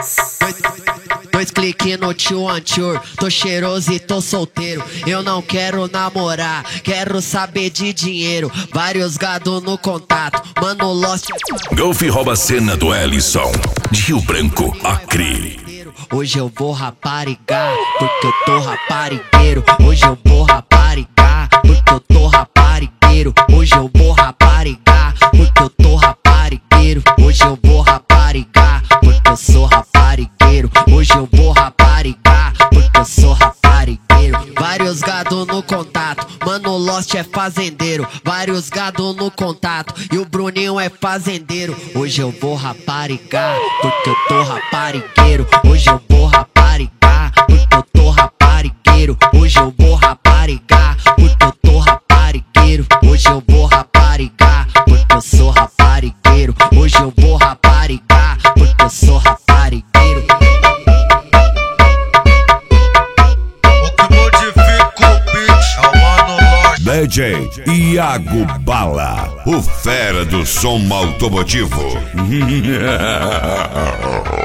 Dois cliques no tio Anchor, tô cheiroso e tô solteiro. Eu não quero namorar, quero saber de dinheiro. Vários gado no contato, mano Lost. Golf rouba a cena do Ellison, de Rio Branco, Acre. Hoje eu vou raparigar, porque eu tô raparigueiro. Hoje eu vou raparigar, porque eu tô raparigueiro. Hoje eu vou raparigar, porque eu tô raparigueiro. Hoje eu vou raparigar, porque eu sou raparigueiro. Hoje eu vou raparigar, porque eu sou raparigueiro. Vários gado no contato, mano Lost é fazendeiro. Vários gado no contato e o Bruninho é fazendeiro. Hoje eu vou raparigar, porque eu tô raparigueiro. Hoje eu vou raparigar, porque eu tô raparigueiro. Hoje eu vou raparigar, porque eu tô raparigueiro. Hoje eu vou raparigar, porque eu sou raparigueiro. Hoje eu vou raparigar, porque eu sou raparigueiro. DJ Iago Bala, o fera do som automotivo.